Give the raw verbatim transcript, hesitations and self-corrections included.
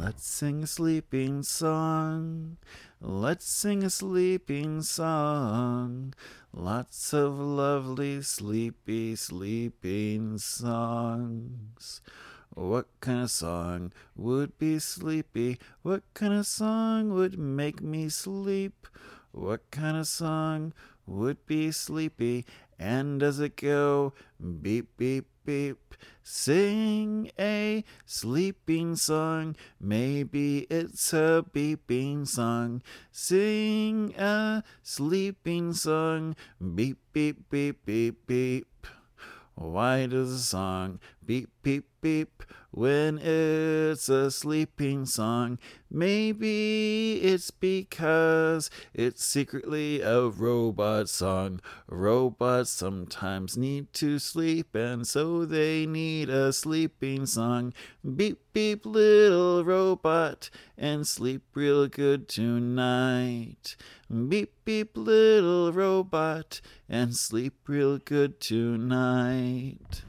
Let's sing a sleeping song. Let's sing a sleeping song. Lots of lovely, sleepy, sleeping songs. What kind of song would be sleepy? What kind of song would make me sleep? What kind of song would be sleepy? And does it go beep, beep, beep? Sing a sleeping song. Maybe it's a beeping song. Sing a sleeping song. Beep, beep, beep, beep, beep. Why does a song beep, beep, beep when it's a sleeping song? Maybe it's because it's secretly a robot song. Robots sometimes need to sleep, and so they need a sleeping song. Beep, beep, little robot, and sleep real good tonight. Beep, beep, little robot, and sleep real good tonight.